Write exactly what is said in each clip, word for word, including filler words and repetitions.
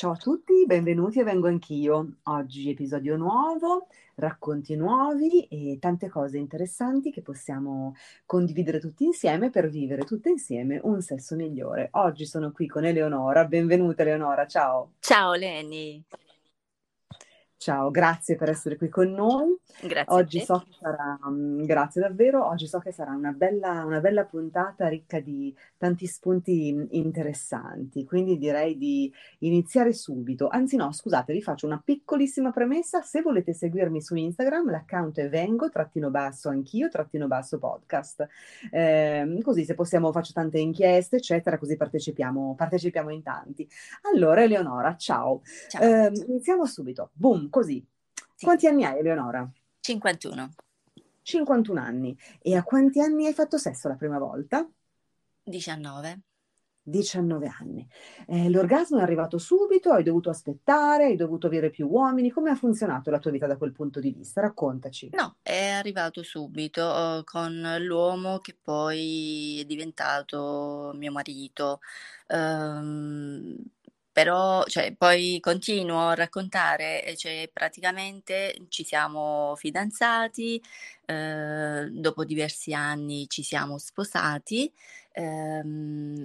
Ciao a tutti, benvenuti e vengo anch'io. Oggi episodio nuovo, racconti nuovi e tante cose interessanti che possiamo condividere tutti insieme per vivere tutte insieme un sesso migliore. Oggi sono qui con Eleonora, benvenuta Eleonora, ciao. Ciao Leni, Ciao, grazie per essere qui con noi. grazie a Oggi te. so che sarà, mm, grazie davvero, oggi so che sarà una bella, una bella puntata ricca di tanti spunti mm, interessanti, quindi direi di iniziare subito. Anzi no, scusate, vi faccio una piccolissima premessa. Se volete seguirmi su Instagram, l'account è vengo, trattino basso, anch'io, trattino basso podcast. Ehm, così se possiamo faccio tante inchieste, eccetera, così partecipiamo, partecipiamo in tanti. Allora, Eleonora, ciao. Ciao. Eh, iniziamo subito. Boom, così. Sì, Quanti anni hai, Eleonora? cinquantuno, cinquantuno anni. E a quanti anni hai fatto sesso la prima volta? diciannove. diciannove anni. Eh, l'orgasmo è arrivato subito? Hai dovuto aspettare? Hai dovuto avere più uomini? Come ha funzionato la tua vita da quel punto di vista? Raccontaci. No, è arrivato subito eh, con l'uomo che poi è diventato mio marito. Ehm, Però, cioè, poi continuo a raccontare, eh, cioè, praticamente ci siamo fidanzati, eh, dopo diversi anni ci siamo sposati, ehm,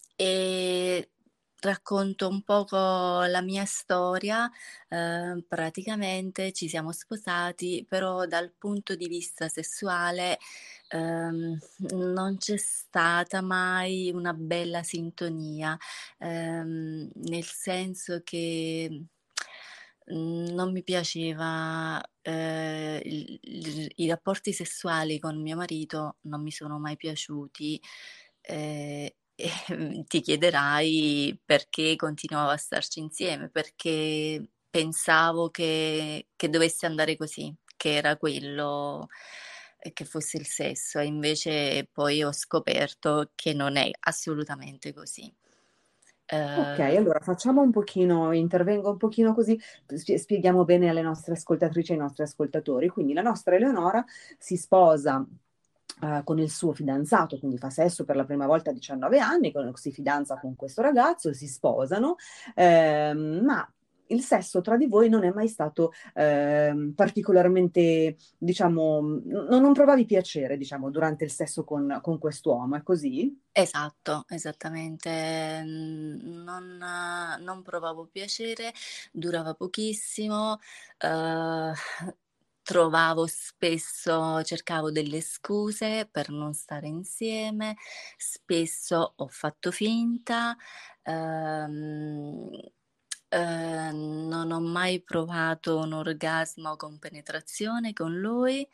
e racconto un poco la mia storia. Eh, praticamente ci siamo sposati, però dal punto di vista sessuale ehm, non c'è stata mai una bella sintonia, ehm, nel senso che mm, non mi piaceva, eh, il- il- i rapporti sessuali con mio marito non mi sono mai piaciuti. eh, e ti chiederai perché continuavo a starci insieme, perché pensavo che, che dovesse andare così, che era quello, eh, che fosse il sesso, e invece poi ho scoperto che non è assolutamente così. Ok, Eh, allora facciamo un pochino, intervengo un pochino così spie- spieghiamo bene alle nostre ascoltatrici e ai nostri ascoltatori. Quindi la nostra Eleonora si sposa eh, con il suo fidanzato, quindi fa sesso per la prima volta a diciannove anni, con- si fidanza con questo ragazzo, si sposano, ehm, ma il sesso tra di voi non è mai stato ehm, particolarmente, diciamo, n- non provavi piacere, diciamo, durante il sesso con, con quest'uomo, è così? Esatto, esattamente. Mm, Non, eh, non provavo piacere, durava pochissimo, eh, trovavo spesso, cercavo delle scuse per non stare insieme, spesso ho fatto finta, ehm, eh, non ho mai provato un orgasmo con penetrazione con lui.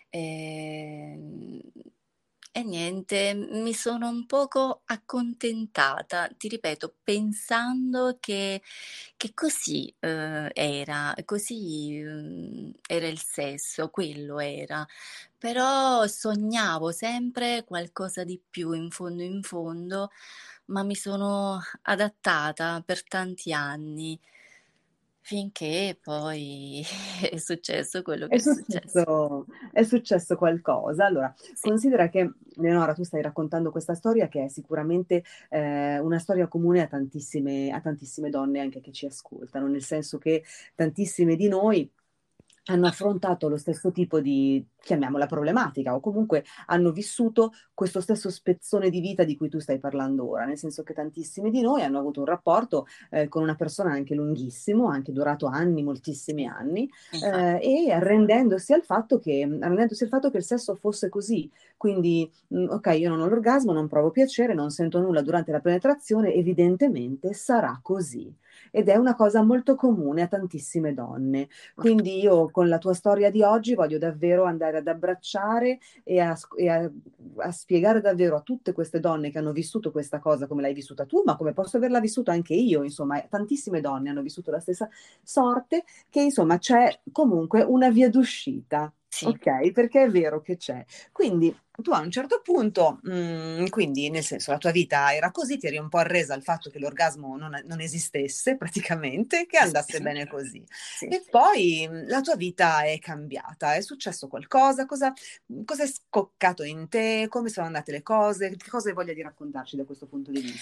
E, e niente, mi sono un poco accontentata, ti ripeto, pensando che, che così eh, era, così mm, era il sesso, quello era. Però sognavo sempre qualcosa di più in fondo in fondo, ma mi sono adattata per tanti anni, finché poi è successo quello È che è successo. successo, è successo qualcosa. Allora, Sì. considera che, Leonora, tu stai raccontando questa storia che è sicuramente eh, una storia comune a tantissime, a tantissime donne anche che ci ascoltano, nel senso che tantissime di noi hanno affrontato lo stesso tipo di, chiamiamola problematica, o comunque hanno vissuto questo stesso spezzone di vita di cui tu stai parlando ora, nel senso che tantissime di noi hanno avuto un rapporto eh, con una persona anche lunghissimo, anche durato anni, moltissimi Sì, anni, infatti. eh, e arrendendosi al fatto che, arrendendosi al fatto che il sesso fosse così. Quindi, mh, ok, io non ho l'orgasmo, non provo piacere, non sento nulla durante la penetrazione, evidentemente sarà così. Ed è una cosa molto comune a tantissime donne. Quindi io con la tua storia di oggi voglio davvero andare ad abbracciare e a, e a- a spiegare davvero a tutte queste donne che hanno vissuto questa cosa come l'hai vissuta tu, ma come posso averla vissuta anche io, insomma, tantissime donne hanno vissuto la stessa sorte, che insomma c'è comunque una via d'uscita. Sì, Ok, perché è vero che c'è. Quindi tu a un certo punto, mh, quindi nel senso la tua vita era così, ti eri un po' arresa al fatto che l'orgasmo non, non esistesse praticamente, che andasse sì, bene così. sì. E poi mh, la tua vita è cambiata, è successo qualcosa, cosa, cosa è scoccato in te, come sono andate le cose, che cosa hai voglia di raccontarci da questo punto di vista?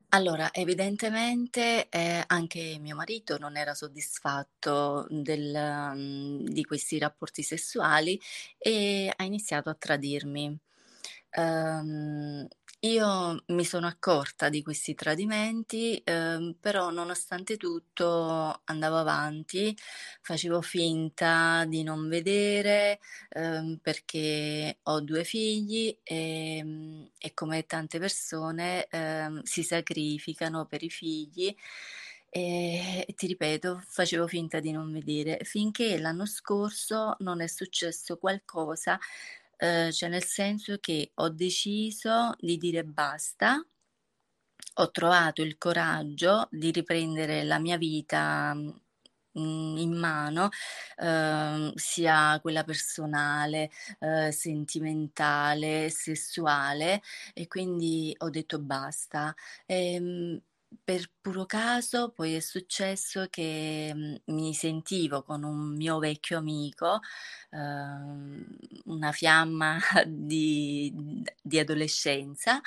Allora, evidentemente, ehm, anche mio marito non era soddisfatto del mhmm, di questi rapporti sessuali e ha iniziato a tradirmi. Uhm, io mi sono accorta di questi tradimenti, uhm, però nonostante tutto andavo avanti, facevo finta di non vedere, uhm, perché ho due figli, ehm, e come tante persone, ehm, si sacrificano per i figli, ehm, e ti ripeto, facevo finta di non vedere, finché l'anno scorso non è successo qualcosa, uhm, cioè nel senso che ho deciso di dire basta, ho trovato il coraggio di riprendere la mia vita, mhmm, mhmm, in mano, uhm, sia quella personale, uhm, sentimentale, sessuale e quindi ho detto basta. Ehm, per puro caso poi è successo che, mhmm, mi sentivo con un mio vecchio amico, uhm, una fiamma di d di adolescenza,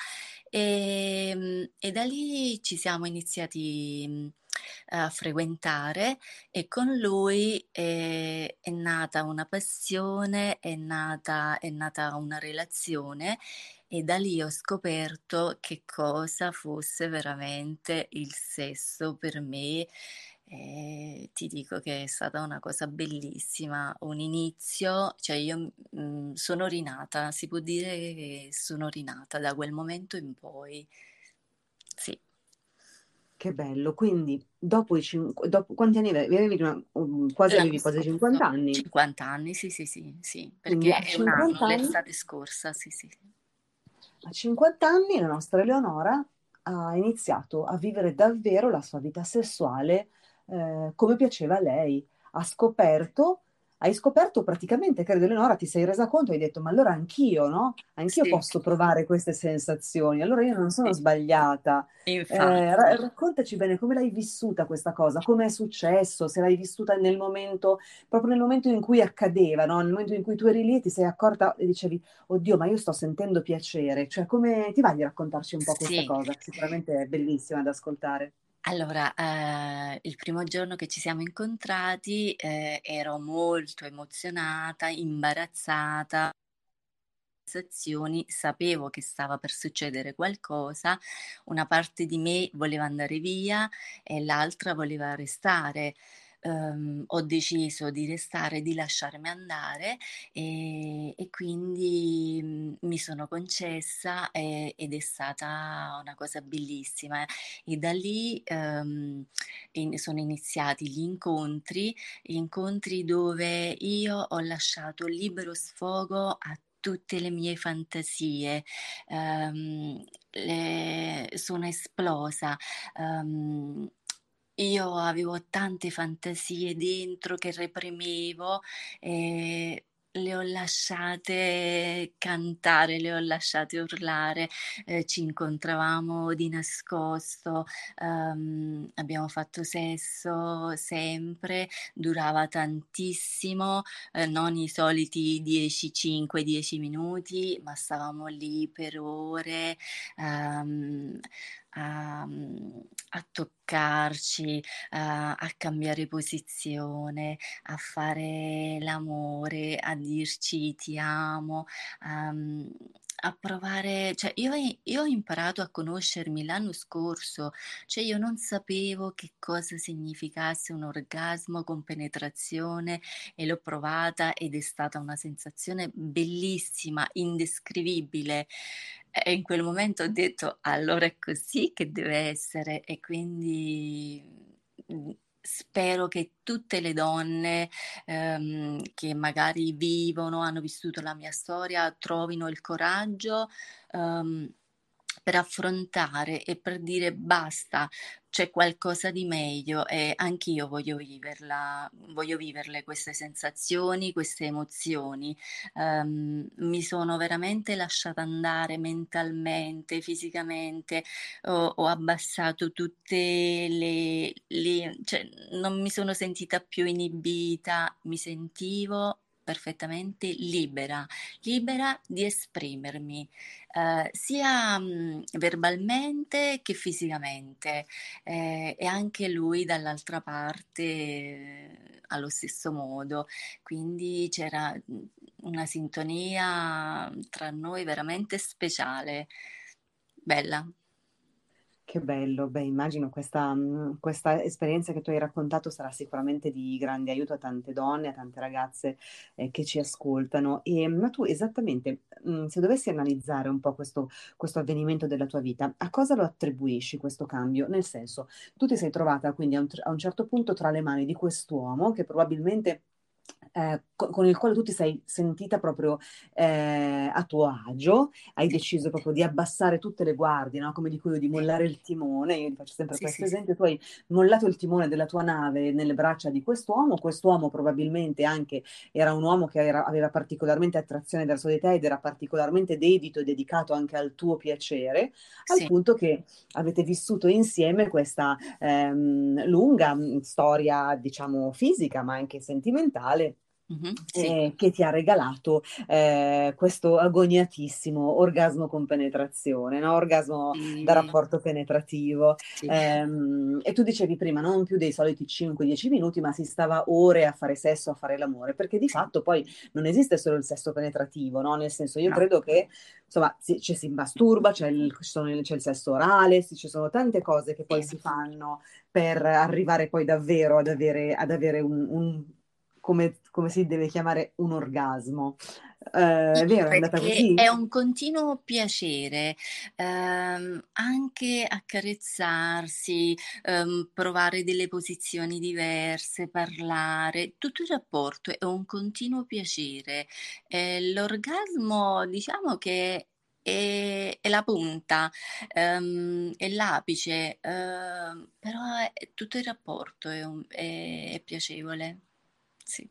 ehm, e da lì ci siamo iniziati, mhmm, a frequentare e con lui, ehm, è nata una passione, è nata è nata una relazione e da lì ho scoperto che cosa fosse veramente il sesso per me. Ehm, ti dico che è stata una cosa bellissima, un inizio cioè io, mhmm, sono rinata, si può dire che sono rinata da quel momento in poi. Sì. Che bello. Quindi dopo i cinq dopo quanti anni ave avevi una un quasi L'anno avevi quasi scorso, cinquanta anni? cinquanta anni, sì, sì, sì, sì, Quindi perché a è un anno, cinquanta anni l'estate scorsa, sì, sì. a cinquanta anni la nostra Eleonora ha iniziato a vivere davvero la sua vita sessuale, ehm, come piaceva a lei. Ha scoperto hai scoperto praticamente, credo Eleonora, ti sei resa conto, hai detto: "Ma allora anch'io, no, anch'io Sì, posso provare queste sensazioni, allora io non sono sì, sbagliata". Ehm, ra infatti. raccontaci bene come l'hai vissuta questa cosa, come è successo, se l'hai vissuta nel momento proprio nel momento in cui accadeva, no, nel momento in cui tu eri lì e ti sei accorta e dicevi: "Oddio, ma io sto sentendo piacere". Cioè come ti va di raccontarci un po' questa Sì. cosa, che sicuramente è bellissima da ascoltare. Allora, ehm, il primo giorno che ci siamo incontrati, ehm, ero molto emozionata, imbarazzata, sensazioni, sapevo che stava per succedere qualcosa, una parte di me voleva andare via e l'altra voleva restare. Uhm, ho deciso di restare, di lasciarmi andare, ehm, e quindi, mhmm, mi sono concessa, ehm, ed è stata una cosa bellissima. E da lì, uhm, in sono iniziati gli incontri, incontri dove io ho lasciato libero sfogo a tutte le mie fantasie, ehm, le sono esplosa. Uhm, io avevo tante fantasie dentro che reprimevo e le ho lasciate cantare, le ho lasciate urlare, ehm, ci incontravamo di nascosto, uhm, abbiamo fatto sesso sempre, durava tantissimo, ehm, non i soliti dieci cinque, dieci minuti, ma stavamo lì per ore, uhm, a mhmm, a toccarci, a a cambiare posizione, a fare l'amore, a dirci ti amo, a mhmm, a provare cioè io i io ho imparato a conoscermi l'anno scorso, cioè io non sapevo che cosa significasse un orgasmo con penetrazione e l'ho provata ed è stata una sensazione bellissima, indescrivibile. E in quel momento ho detto: "Allora è così che deve essere" e quindi, mhmm, spero che tutte le donne, ehm, che magari vivono, hanno vissuto la mia storia, trovino il coraggio, uhm, per affrontare e per dire: "Basta, c'è qualcosa di meglio e anch'io voglio viverla voglio viverle queste sensazioni, queste emozioni". Ehm, mi sono veramente lasciata andare mentalmente, fisicamente, ho ho abbassato tutte le le cioè non mi sono sentita più inibita, mi sentivo perfettamente libera, libera di esprimermi, eh, sia mh, verbalmente che fisicamente, eh, e anche lui dall'altra parte eh, allo stesso modo. Quindi c'era mh, una sintonia tra noi veramente speciale, bella. Che bello, beh, immagino questa, mh, questa esperienza che tu hai raccontato sarà sicuramente di grande aiuto a tante donne, a tante ragazze eh, che ci ascoltano. E, ma tu esattamente, mh, se dovessi analizzare un po' questo, questo avvenimento della tua vita, a cosa lo attribuisci questo cambio? Nel senso, tu ti sei trovata quindi a un, a un certo punto tra le mani di quest'uomo che probabilmente eh, co- con il quale tu ti sei sentita proprio eh, a tuo agio, hai Sì, deciso proprio di abbassare tutte le guardie, no? Come dico io, di sì, mollare il timone. Io ti faccio sempre sì, questo sì, sì. esempio: tu hai mollato il timone della tua nave nelle braccia di quest'uomo, quest'uomo probabilmente anche era un uomo che era- aveva particolarmente attrazione verso di te ed era particolarmente dedito e dedicato anche al tuo piacere, al Sì. punto che avete vissuto insieme questa ehm, lunga mh, storia, diciamo, fisica, ma anche sentimentale, Mhm, sì, eh, che ti ha regalato eh, questo agoniatissimo orgasmo con penetrazione, no? Orgasmo da sì, rapporto penetrativo. sì. Ehm, e tu dicevi prima, non più dei soliti cinque dieci minuti, ma si stava ore a fare sesso, a fare l'amore, perché di Sì, fatto poi non esiste solo il sesso penetrativo, no? Nel senso, io no. credo che insomma, si, ci si masturba, c'è il, ci sono il- c'è il sesso orale, sì, ci sono tante cose che poi Sì, si fanno per arrivare poi davvero ad avere, ad avere un, un- come, come si deve chiamare, un orgasmo. Eh, sì, è vero, è andata perché è così? un continuo piacere, ehm, anche accarezzarsi, ehm, provare delle posizioni diverse, parlare, tutto il rapporto è un continuo piacere. Eh, l'orgasmo, diciamo che è, è la punta, ehm, è l'apice, ehm, però è- tutto il rapporto è, un- è- è piacevole. Sì.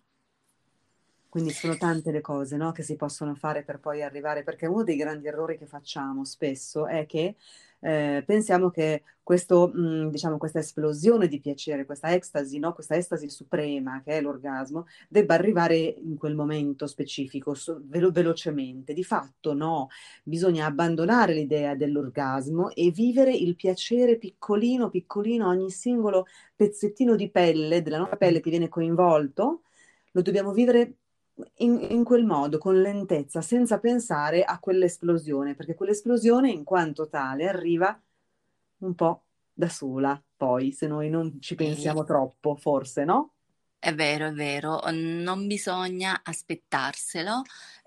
Quindi sono tante le cose, no, che si possono fare per poi arrivare, perché uno dei grandi errori che facciamo spesso è che eh, pensiamo che questo, mh, diciamo, questa esplosione di piacere, questa estasi, no, questa estasi suprema che è l'orgasmo, debba arrivare in quel momento specifico, so- velo- velocemente. Di fatto no, bisogna abbandonare l'idea dell'orgasmo e vivere il piacere piccolino, piccolino, ogni singolo pezzettino di pelle, della nostra pelle che viene coinvolto, lo dobbiamo vivere in, in quel modo, con lentezza, senza pensare a quell'esplosione, perché quell'esplosione in quanto tale arriva un po' da sola, poi, se noi non ci E pensiamo troppo, forse, no? È vero, è vero, non bisogna aspettarselo,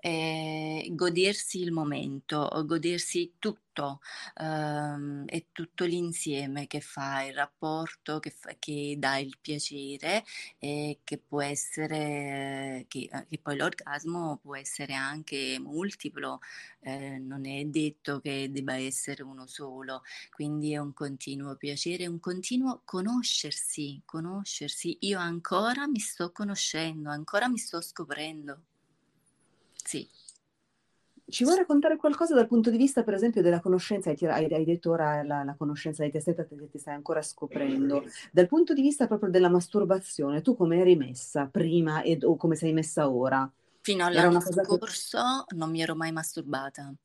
eh, godersi il momento, godersi tutto, ehm, è tutto l'insieme che fa il rapporto, che, fa- che dà il piacere e che può essere, che, eh, che poi l'orgasmo può essere anche multiplo, eh, non è detto che debba essere uno solo. Quindi è un continuo piacere, un continuo conoscersi, conoscersi. Io ancora mi sto conoscendo, ancora mi sto scoprendo. Sì. Ci vuoi raccontare qualcosa dal punto di vista, per esempio, della conoscenza? Hai, tira- hai- hai detto ora la, la conoscenza di te stessa che ti stai ancora scoprendo. Dal punto di vista proprio della masturbazione, tu come eri messa prima e, o come sei messa ora? Fino Era all'anno una cosa che... scorso non mi ero mai masturbata.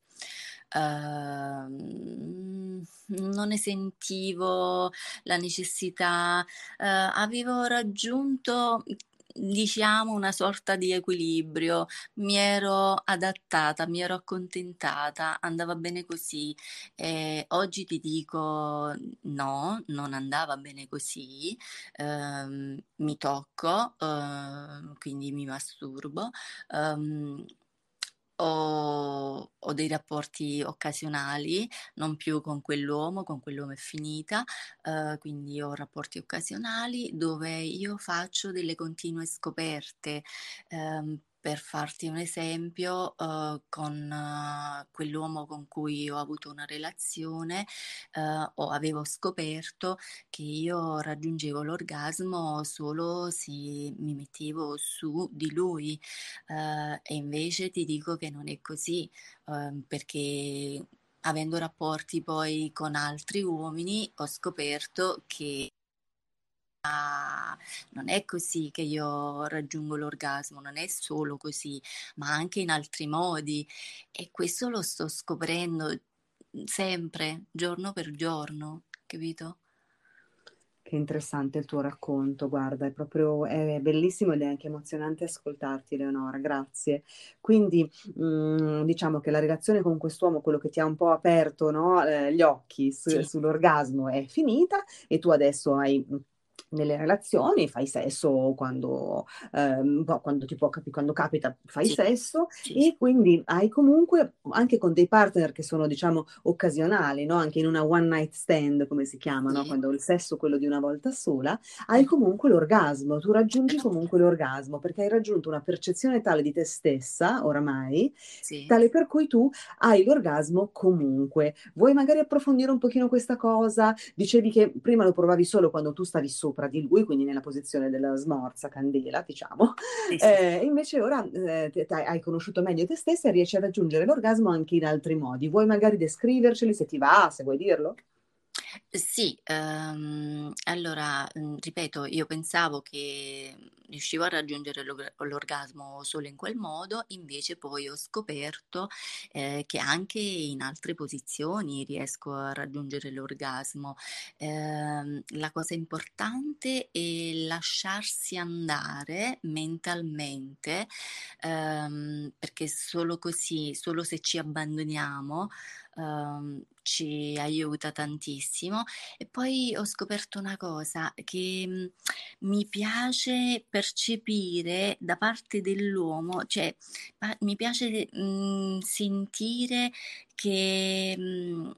Ehm, non ne sentivo la necessità. Eh, avevo raggiunto, diciamo, una sorta di equilibrio. Mi ero adattata, mi ero accontentata, andava bene così. E oggi ti dico no, non andava bene così. Ehm, mi tocco, ehm, quindi mi masturbo. Ehm, ho, ho dei rapporti occasionali, non più con quell'uomo, con quell'uomo è finita, eh, quindi ho rapporti occasionali dove io faccio delle continue scoperte. Ehm, per farti un esempio, eh, con eh, quell'uomo con cui ho avuto una relazione, eh, o avevo scoperto che io raggiungevo l'orgasmo solo se mi mettevo su di lui, eh, e invece ti dico che non è così, ehm, perché avendo rapporti poi con altri uomini ho scoperto che non è così che io raggiungo l'orgasmo, non è solo così, ma anche in altri modi, e questo lo sto scoprendo sempre, giorno per giorno, capito? Che interessante il tuo racconto, guarda, è proprio è bellissimo ed è anche emozionante ascoltarti, Eleonora, grazie. Quindi, mh, diciamo che la relazione con quest'uomo, quello che ti ha un po' aperto, no, eh, gli occhi su- Sì, sull'orgasmo è finita e tu adesso hai mh, nelle relazioni, fai sesso quando, ehm, boh, quando ti può capi- quando capita, fai sì, sesso sì, sì, e quindi hai comunque anche con dei partner che sono, diciamo, occasionali, no? Anche in una one night stand, come si chiama, no? sì. Quando il sesso è quello di una volta sola, hai Mhm. comunque l'orgasmo, tu raggiungi Certo, comunque l'orgasmo perché hai raggiunto una percezione tale di te stessa, oramai, sì. tale per cui tu hai l'orgasmo comunque. Vuoi magari approfondire un pochino questa cosa? Dicevi che prima lo provavi solo quando tu stavi sopra di lui, quindi nella posizione della smorza, candela, diciamo. Sì, sì, sì. Eh, invece ora eh, te- te- hai conosciuto meglio te stessa e riesci a raggiungere l'orgasmo anche in altri modi. Vuoi magari descriverceli se ti va, se vuoi dirlo? Sì, ehm, allora, mhmm, ripeto, io pensavo che riuscivo a raggiungere l'og l'orgasmo solo in quel modo, invece poi ho scoperto, ehm, che anche in altre posizioni riesco a raggiungere l'orgasmo. Ehm, la cosa importante è lasciarsi andare mentalmente, ehm, perché solo così, solo se ci abbandoniamo, uhm, ci aiuta tantissimo. E poi ho scoperto una cosa, che, mhmm, mi piace percepire da parte dell'uomo, cioè pa mi piace, mhmm, sentire che, mhmm,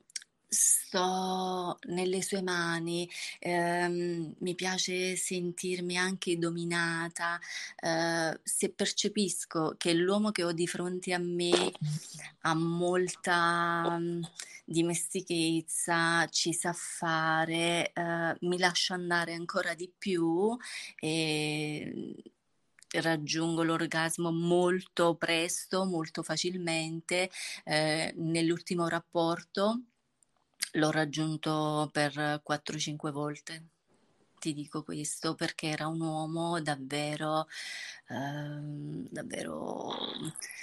sto nelle sue mani, ehm, mi piace sentirmi anche dominata, ehm, se percepisco che l'uomo che ho di fronte a me ha molta, mhmm, dimestichezza, ci sa fare, ehm, mi lascio andare ancora di più e raggiungo l'orgasmo molto presto, molto facilmente. Ehm, nell'ultimo rapporto l'ho raggiunto per quattro, cinque volte. Ti dico questo perché era un uomo davvero, ehm, davvero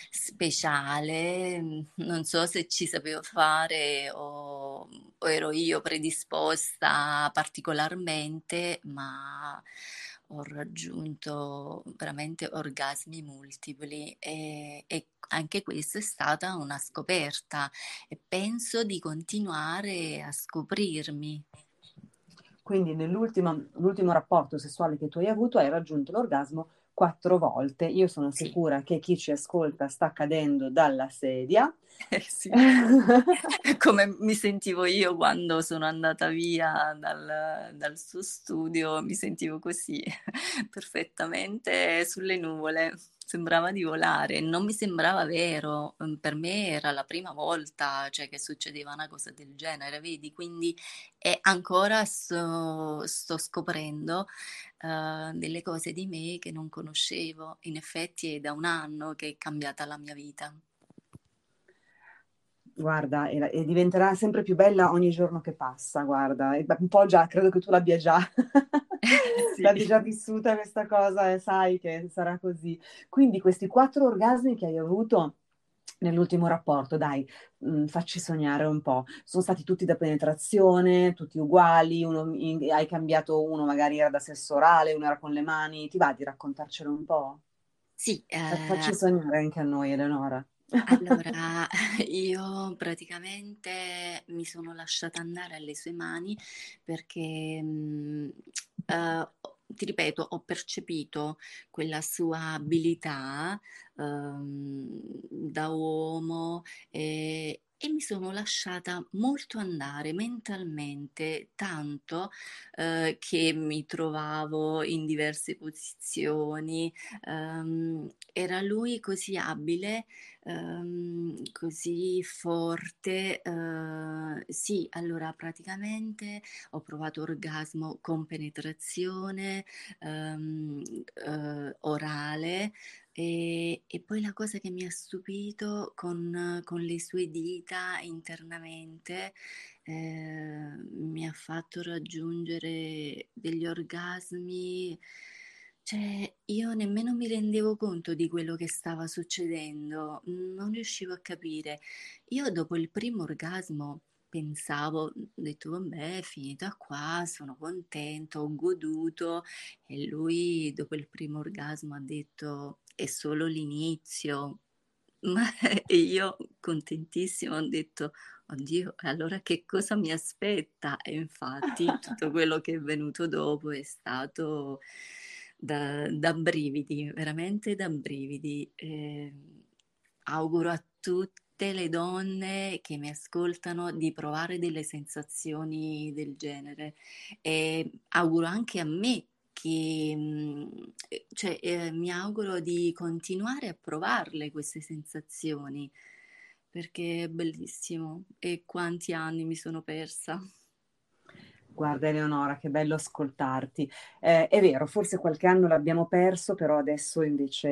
speciale, mhmm, non so se ci sapevo fare o o ero io predisposta particolarmente, ma ho raggiunto veramente orgasmi multipli, e e anche questa è stata una scoperta e penso di continuare a scoprirmi. Quindi nell'ultimo l'ultimo rapporto sessuale che tu hai avuto hai raggiunto l'orgasmo quattro volte. Io sono Sì. sicura che chi ci ascolta sta cadendo dalla sedia. Eh sì, come mi sentivo io quando sono andata via dal dal suo studio, mi sentivo così, perfettamente sulle nuvole, sembrava di volare, non mi sembrava vero, mhmm, per me era la prima volta, cioè, che succedeva una cosa del genere, vedi? Quindi e ancora sto sto scoprendo, uhm, delle cose di me che non conoscevo. In effetti è da un anno che è cambiata la mia vita. Guarda, e, la- e diventerà sempre più bella ogni giorno che passa, guarda, e beh, un po' già, credo che tu l'abbia già, Sì. l'abbia già vissuta questa cosa e sai che sarà così. Quindi questi quattro orgasmi che hai avuto nell'ultimo rapporto, dai, mh, facci sognare un po'. Sono stati tutti da penetrazione, tutti uguali, uno, in- hai cambiato uno, magari era da sesso orale, uno era con le mani, ti va di raccontarcelo un po'? Sì, Fa- ehm, Facci sognare anche a noi, Eleonora. allora io praticamente mi sono lasciata andare alle sue mani perché, mhmm, ehm, ho ti ripeto, ho percepito quella sua abilità, uhm, da uomo, ehm, e mi sono lasciata molto andare mentalmente, tanto, ehm, che mi trovavo in diverse posizioni. Ehm, era lui così abile, ehm, così forte. Ehm, sì, allora praticamente ho provato orgasmo con penetrazione, ehm, ehm, orale, E, e poi la cosa che mi ha stupito con, con le sue dita internamente, eh, mi ha fatto raggiungere degli orgasmi, cioè io nemmeno mi rendevo conto di quello che stava succedendo, non riuscivo a capire. Io dopo il primo orgasmo pensavo, ho detto vabbè, è finita qua, sono contento, ho goduto. E lui dopo il primo orgasmo ha detto è solo l'inizio. Ma e io contentissima ho detto oddio, e allora che cosa mi aspetta? E infatti tutto quello che è venuto dopo è stato da, da brividi, veramente da brividi. Eh, auguro a tutte le donne che mi ascoltano di provare delle sensazioni del genere e auguro anche a me che, mh, eh, cioè, eh, mi auguro di continuare a provarle queste sensazioni perché è bellissimo e quanti anni mi sono persa. Guarda Eleonora, che bello ascoltarti. Eh, è vero, forse qualche anno l'abbiamo perso, però adesso invece,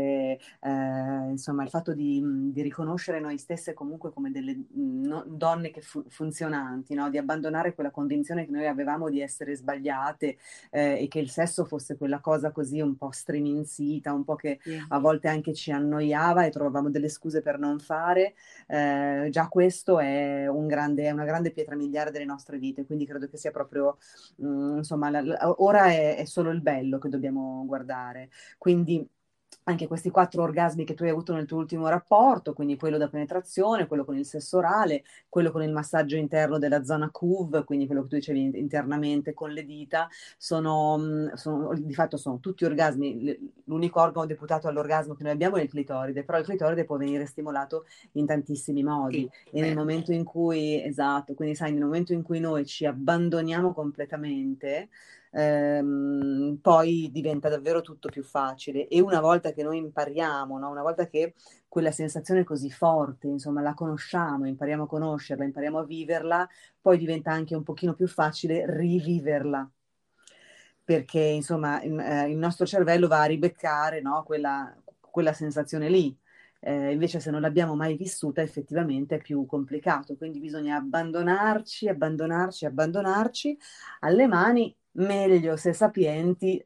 eh, insomma, il fatto di, di riconoscere noi stesse comunque come delle mm, no- donne che fu- funzionanti, no? Di abbandonare quella convinzione che noi avevamo di essere sbagliate, eh, e che il sesso fosse quella cosa così un po' striminzita, un po' che Sì, a volte anche ci annoiava e trovavamo delle scuse per non fare. Eh, già questo è un grande, è una grande pietra miliare delle nostre vite, quindi credo che sia proprio mm, insomma, la- la- ora è, è solo il bello che dobbiamo guardare. Quindi anche questi quattro orgasmi che tu hai avuto nel tuo ultimo rapporto, quindi quello da penetrazione, quello con il sesso orale, quello con il massaggio interno della zona C U V, quindi quello che tu dicevi in- internamente con le dita, sono, mm, sono- di fatto sono tutti orgasmi. L- L'unico organo deputato all'orgasmo che noi abbiamo è il clitoride, però il clitoride può venire stimolato in tantissimi modi sì, e nel vero. momento in cui, esatto, quindi sai, nel momento in cui noi ci abbandoniamo completamente, ehm, poi diventa davvero tutto più facile. E una volta che noi impariamo, no? Una volta che quella sensazione così forte, insomma, la conosciamo, impariamo a conoscerla, impariamo a viverla, poi diventa anche un pochino più facile riviverla. Perché insomma il, eh, il nostro cervello va a ribeccare, no? quella, quella sensazione lì. Eh, invece se non l'abbiamo mai vissuta effettivamente è più complicato, quindi bisogna abbandonarci, abbandonarci, abbandonarci alle mani, meglio se sapienti,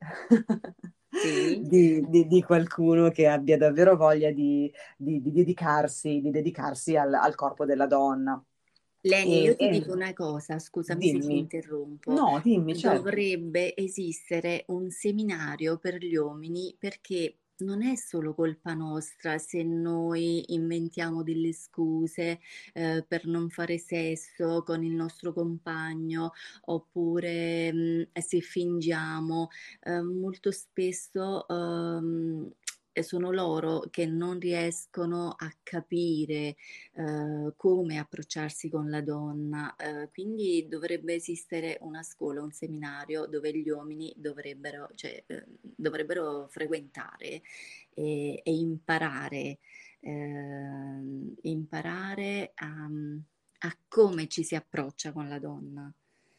Sì. di, di- di qualcuno che abbia davvero voglia di, di- di dedicarsi, di dedicarsi al, al corpo della donna. Leni, io E, ti e dico una cosa, scusami se ti dimmi, interrompo. no, dimmi, certo. Dovrebbe esistere un seminario per gli uomini perché non è solo colpa nostra se noi inventiamo delle scuse eh, per non fare sesso con il nostro compagno oppure mh, se fingiamo. Eh, molto spesso ehm, sono loro che non riescono a capire eh, come approcciarsi con la donna. Eh, quindi dovrebbe esistere una scuola, un seminario dove gli uomini dovrebbero, cioè, eh, dovrebbero frequentare e, e imparare, ehm, imparare a, a come ci si approccia con la donna.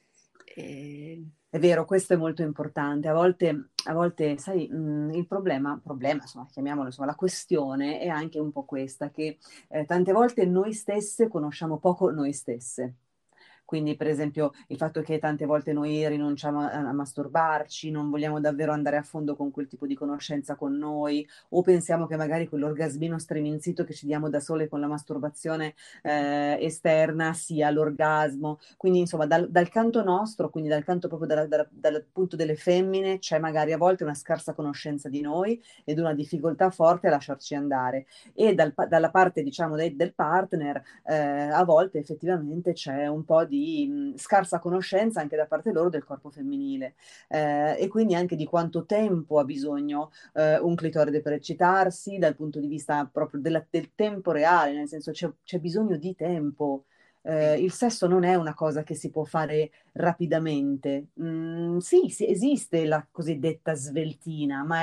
Eh, È vero, questo è molto importante. A volte, a volte sai, mh, il problema, problema, insomma, chiamiamolo, insomma, la questione è anche un po' questa, che eh, tante volte noi stesse conosciamo poco noi stesse. Quindi, per esempio, il fatto che tante volte noi rinunciamo a, a masturbarci, non vogliamo davvero andare a fondo con quel tipo di conoscenza con noi, o pensiamo che magari quell'orgasmino striminzito che ci diamo da sole con la masturbazione eh, esterna sia l'orgasmo. Quindi, insomma, dal, dal canto nostro, quindi dal canto proprio dalla- dalla- dal punto delle femmine, c'è magari a volte una scarsa conoscenza di noi ed una difficoltà forte a lasciarci andare. E dal pa- dalla parte, diciamo, de- del partner, eh, a volte effettivamente c'è un po' di mh, scarsa conoscenza anche da parte loro del corpo femminile, eh, e quindi anche di quanto tempo ha bisogno eh, un clitoride per eccitarsi dal punto di vista proprio della- del tempo reale, nel senso c'è c'è bisogno di tempo. Eh, sì. il sesso non è una cosa che si può fare rapidamente. Mm, sì, sì, esiste la cosiddetta sveltina, ma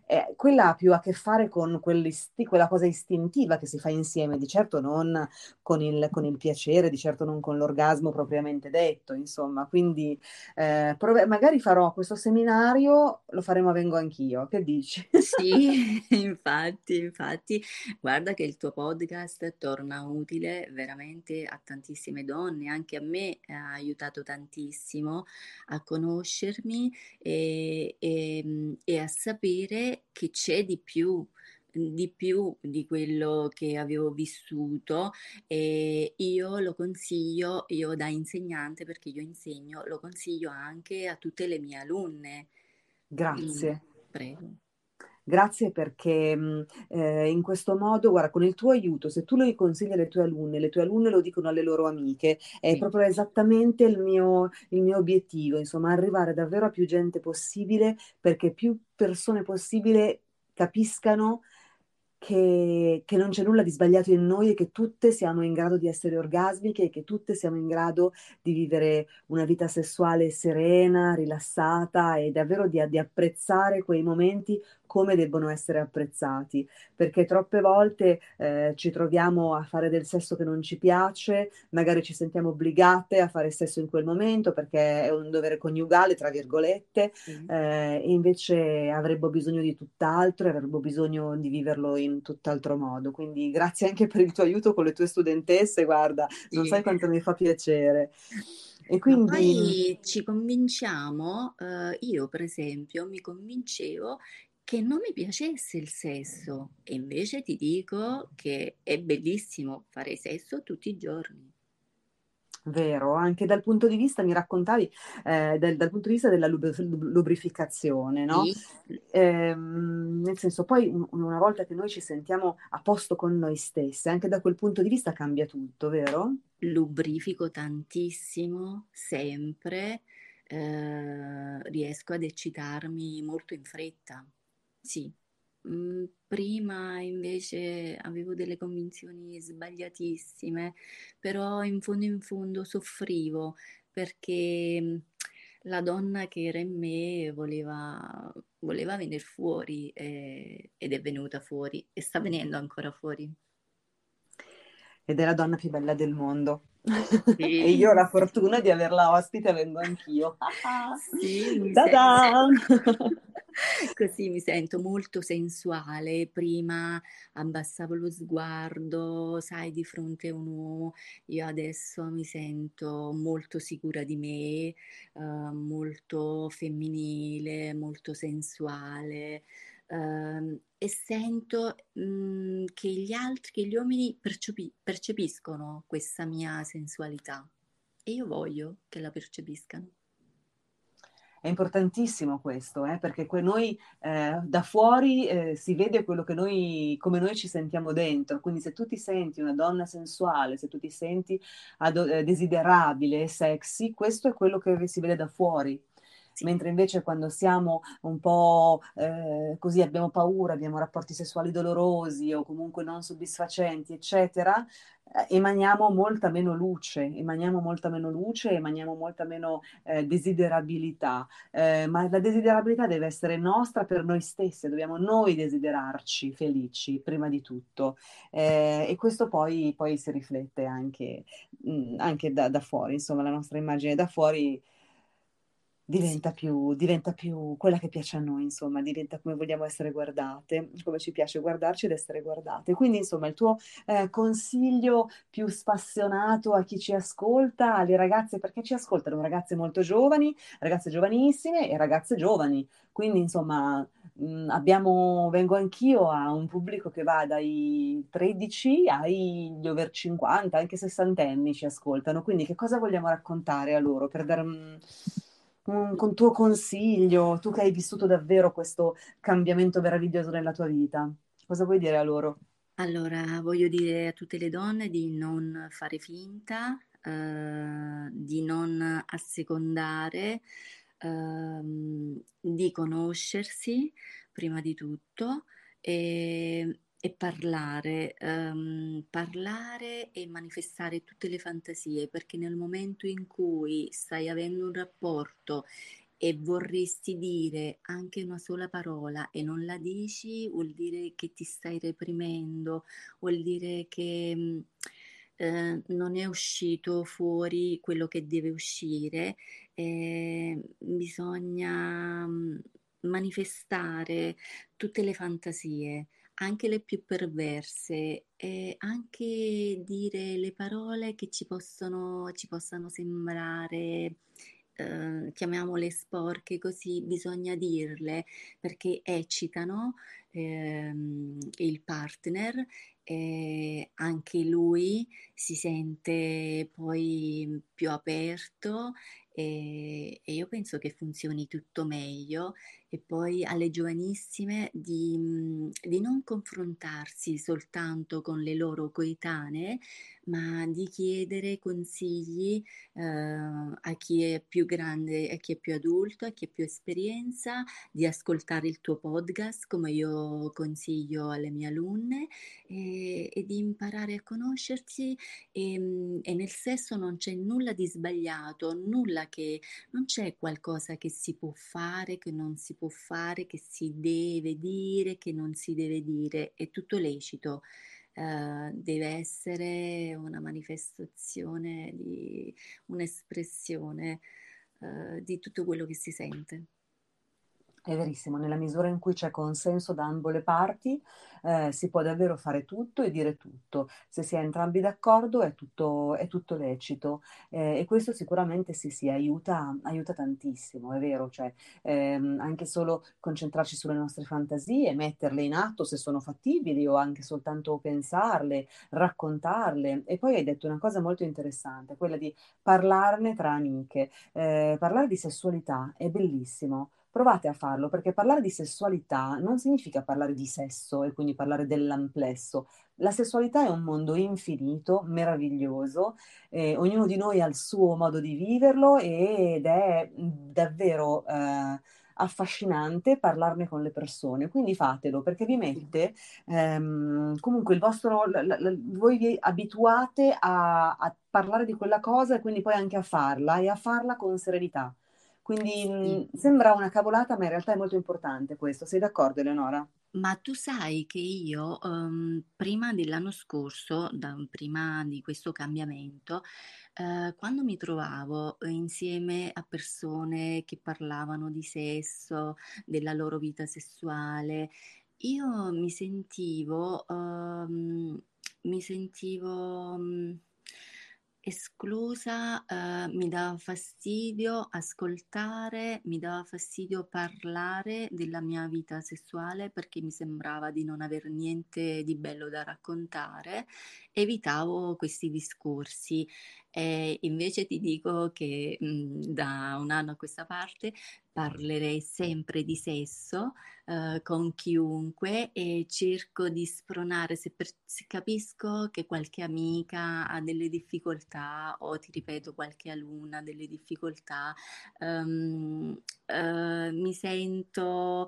eh, quella ha più a che fare con quell'isti- quella cosa istintiva che si fa insieme, di certo non con il, con il piacere, di certo non con l'orgasmo propriamente detto, insomma. Quindi eh, prov- magari farò questo seminario, lo faremo a Vengo Anch'io, che dici? Sì, infatti, infatti, guarda che il tuo podcast torna utile veramente a tantissime donne, anche a me ha aiutato tantissimo a conoscermi e, e- mm, e a sapere che c'è di più, di più di quello che avevo vissuto e io lo consiglio, io da insegnante, perché io insegno, lo consiglio anche a tutte le mie alunne. Mm, Grazie. prego. Grazie perché mh, eh, in questo modo, guarda, con il tuo aiuto, se tu lo consigli alle tue alunne, le tue alunne lo dicono alle loro amiche, è Sì. proprio esattamente il mio, il mio obiettivo, insomma, arrivare davvero a più gente possibile perché più persone possibile capiscano che, che non c'è nulla di sbagliato in noi e che tutte siamo in grado di essere orgasmiche e che tutte siamo in grado di vivere una vita sessuale serena, rilassata e davvero di, di apprezzare quei momenti come debbono essere apprezzati, perché troppe volte eh, ci troviamo a fare del sesso che non ci piace, magari ci sentiamo obbligate a fare sesso in quel momento perché è un dovere coniugale, tra virgolette, Sì. eh, e invece avremmo bisogno di tutt'altro e avremmo bisogno di viverlo in tutt'altro modo. Quindi grazie anche per il tuo aiuto con le tue studentesse, guarda, non Sì. sai quanto mi fa piacere. E Ma quindi poi ci convinciamo, eh, io per esempio mi convincevo che non mi piacesse il sesso e invece ti dico che è bellissimo fare sesso tutti i giorni. vero, anche dal punto di vista, mi raccontavi, eh, del- dal punto di vista della lub- lubrificazione, no? Sì, Ehm, nel senso, poi un- una volta che noi ci sentiamo a posto con noi stesse, anche da quel punto di vista cambia tutto, vero? lubrifico tantissimo, sempre, eh, riesco ad eccitarmi molto in fretta. Sì. Mm, prima invece avevo delle convinzioni sbagliatissime, però in fondo in fondo soffrivo perché mm, la donna che era in me voleva, voleva venire fuori eh, ed è venuta fuori e sta venendo ancora fuori. Ed è la donna più bella del mondo. E io ho Sì. la fortuna di averla ospite, vengo anch'io. Sì, mi sento Ta-da! così, mi sento molto sensuale. Prima abbassavo lo sguardo, sai, di fronte a un uomo. Io adesso mi sento molto sicura di me, eh, molto femminile, molto sensuale. ehm, e sento, mm, che gli altri, che gli uomini percepi- percepiscono questa mia sensualità e io voglio che la percepiscano. È importantissimo questo, eh, perché que- noi eh, da fuori eh, si vede quello che noi, come noi ci sentiamo dentro. Quindi se tu ti senti una donna sensuale, se tu ti senti ado- eh, desiderabile e sexy, questo è quello che si vede da fuori. Sì. Mentre invece quando siamo un po' eh, così, abbiamo paura, abbiamo rapporti sessuali dolorosi o comunque non soddisfacenti, eccetera, eh, emaniamo molta meno luce, emaniamo molta meno luce, emaniamo molta meno eh, desiderabilità. Eh, ma la desiderabilità deve essere nostra per noi stesse, dobbiamo noi desiderarci felici prima di tutto. Eh, e questo poi, poi si riflette anche, mh, anche da, da fuori, insomma, la nostra immagine da fuori Sì. diventa più, diventa più quella che piace a noi, insomma, diventa come vogliamo essere guardate, come ci piace guardarci ed essere guardate. Quindi, insomma, il tuo eh, consiglio più spassionato a chi ci ascolta, alle ragazze, perché ci ascoltano ragazze molto giovani, ragazze giovanissime e ragazze giovani. Quindi, insomma, mh, abbiamo, vengo anch'io a un pubblico che va dai tredici agli over cinquanta, anche sessantenni ci ascoltano. Quindi, che cosa vogliamo raccontare a loro per dare un, un, un tuo consiglio, tu che hai vissuto davvero questo cambiamento meraviglioso nella tua vita? Cosa vuoi dire a loro? Allora, voglio dire a tutte le donne di non fare finta, eh, di non assecondare, ehm, di conoscersi prima di tutto e, e parlare, ehm, parlare e manifestare tutte le fantasie, perché nel momento in cui stai avendo un rapporto e vorresti dire anche una sola parola e non la dici, vuol dire che ti stai reprimendo, vuol dire che mh, eh, non è uscito fuori quello che deve uscire. Eh, bisogna mh, manifestare tutte le fantasie, anche le più perverse, e anche dire le parole che ci possono, ci possano sembrare, eh, chiamiamole sporche, così bisogna dirle perché eccitano ehm, il partner, e anche lui si sente poi più aperto, e, e io penso che funzioni tutto meglio. E poi alle giovanissime di, mh, di non confrontarsi soltanto con le loro coetanee, ma di chiedere consigli eh, a chi è più grande, a chi è più adulto, a chi ha più esperienza, di ascoltare il tuo podcast come io consiglio alle mie alunne, e, e di imparare a conoscersi, e, mh, e nel sesso non c'è nulla di sbagliato, nulla che non c'è qualcosa che si può fare, che non si può fare, che si deve dire, che non si deve dire, è tutto lecito. Eh, deve essere una manifestazione di un'espressione eh, di tutto quello che si sente. È verissimo, nella misura in cui c'è consenso da ambo le parti, eh, si può davvero fare tutto e dire tutto. Se si è entrambi d'accordo è tutto, è tutto lecito. Eh, e questo sicuramente sì, sì, aiuta, aiuta tantissimo, è vero, cioè ehm, anche solo concentrarci sulle nostre fantasie, metterle in atto se sono fattibili o anche soltanto pensarle, raccontarle. E poi hai detto una cosa molto interessante, quella di parlarne tra amiche. Eh, parlare di sessualità è bellissimo. Provate a farlo, perché parlare di sessualità non significa parlare di sesso e quindi parlare dell'amplesso. La sessualità è un mondo infinito, meraviglioso, eh, ognuno di noi ha il suo modo di viverlo ed è mh, davvero eh, affascinante parlarne con le persone. Quindi fatelo, perché vi mette ehm, comunque il vostro, la- la- la- voi vi abituate a, a parlare di quella cosa e quindi poi anche a farla e a farla con serenità. Quindi Sì. mh, sembra una cavolata, ma in realtà è molto importante questo. Sei d'accordo, Eleonora? Ma tu sai che io, ehm, prima dell'anno scorso, da- prima di questo cambiamento, eh, quando mi trovavo insieme a persone che parlavano di sesso, della loro vita sessuale, io mi sentivo, ehm, mi sentivo, mm, esclusa, eh, mi dava fastidio ascoltare, mi dava fastidio parlare della mia vita sessuale perché mi sembrava di non aver niente di bello da raccontare. Evitavo questi discorsi, e invece ti dico che mh, da un anno a questa parte parlerei sempre di sesso eh, con chiunque, e cerco di spronare se, per- se capisco che qualche amica ha delle difficoltà, o ti ripeto qualche alunna ha delle difficoltà, ehm, eh, mi sento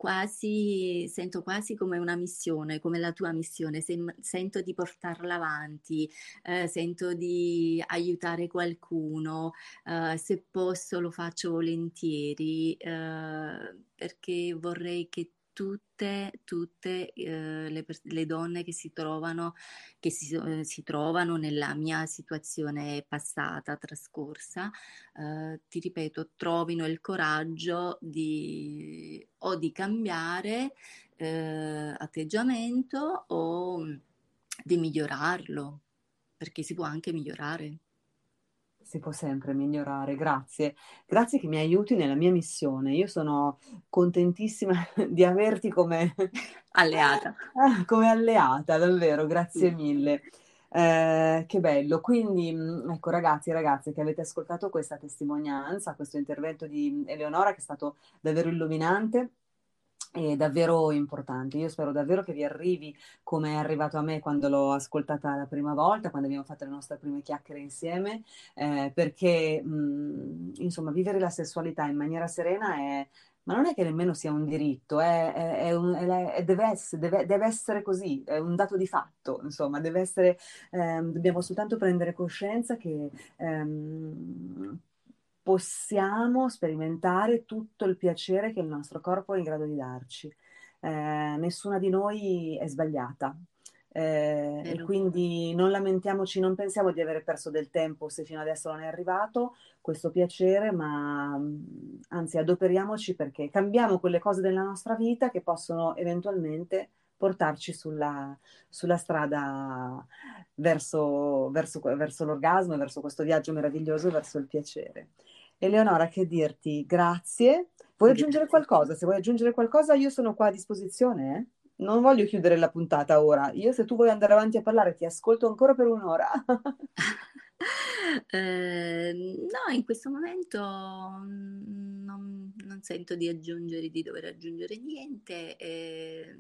quasi, sento quasi come una missione, come la tua missione, sem- sento di portarla avanti, eh, sento di aiutare qualcuno, eh, se posso lo faccio volentieri, eh, perché vorrei che tutte, tutte eh, le, pers- le donne che si trovano, che si, eh, si trovano nella mia situazione passata, trascorsa, eh, ti ripeto, trovino il coraggio di o di cambiare eh, atteggiamento, o di migliorarlo, perché si può anche migliorare. Si può sempre migliorare, grazie. Grazie che mi aiuti nella mia missione. Io sono contentissima di averti come, Alleata. come alleata, davvero, grazie Sì. mille. Eh, che bello. Quindi, mh, ecco, ragazzi e ragazze che avete ascoltato questa testimonianza, questo intervento di Eleonora che è stato davvero illuminante. È davvero importante. Io spero davvero che vi arrivi come è arrivato a me quando l'ho ascoltata la prima volta, quando abbiamo fatto le nostre prime chiacchiere insieme, eh, perché mh, insomma vivere la sessualità in maniera serena è, ma non è che nemmeno sia un diritto, è, è- è un- è- è- deve essere, deve- deve essere così, è un dato di fatto, insomma, deve essere, ehm, dobbiamo soltanto prendere coscienza che ehm, possiamo sperimentare tutto il piacere che il nostro corpo è in grado di darci. Eh, nessuna di noi è sbagliata. Eh, e Vero. quindi non lamentiamoci, non pensiamo di avere perso del tempo se fino adesso non è arrivato questo piacere, ma mh, anzi adoperiamoci perché cambiamo quelle cose della nostra vita che possono eventualmente portarci sulla, sulla strada verso, verso, verso l'orgasmo e verso questo viaggio meraviglioso, verso il piacere. Eleonora, che dirti? Grazie. Vuoi aggiungere Grazie a te. qualcosa? Se vuoi aggiungere qualcosa, io sono qua a disposizione, eh? Non voglio chiudere la puntata ora. Io, se tu vuoi andare avanti a parlare, ti ascolto ancora per un'ora. Eh, no, in questo momento mm, non, non sento di aggiungere, di dover aggiungere niente. eh,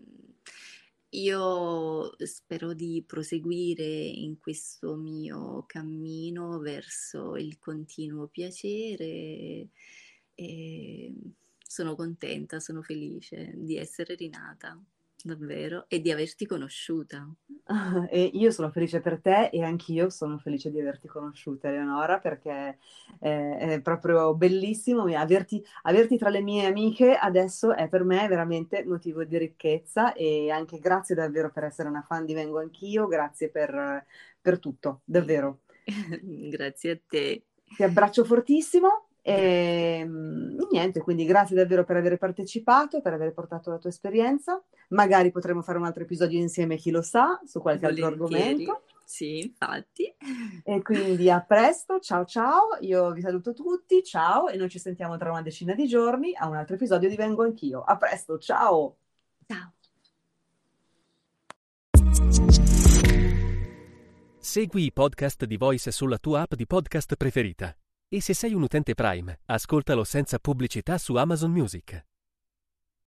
io spero di proseguire in questo mio cammino verso il continuo piacere e sono contenta, sono felice di essere rinata, davvero, e di averti conosciuta. E io sono felice per te e anch'io sono felice di averti conosciuta, Eleonora, perché eh, è proprio bellissimo e averti, averti tra le mie amiche adesso è per me veramente motivo di ricchezza e anche grazie davvero per essere una fan di Vengo Anch'io, grazie per, per tutto, davvero. Grazie a te. Ti abbraccio fortissimo Grazie. e mm, niente, quindi grazie davvero per aver partecipato, per aver portato la tua esperienza. Magari potremo fare un altro episodio insieme, chi lo sa, su qualche altro Volentieri. argomento. Sì, infatti. E quindi a presto, ciao ciao, io vi saluto tutti, ciao e noi ci sentiamo tra una decina di giorni a un altro episodio di Vengo Anch'io. A presto, ciao! Ciao. Segui i podcast di Voice sulla tua app di podcast preferita. E se sei un utente Prime, ascoltalo senza pubblicità su Amazon Music.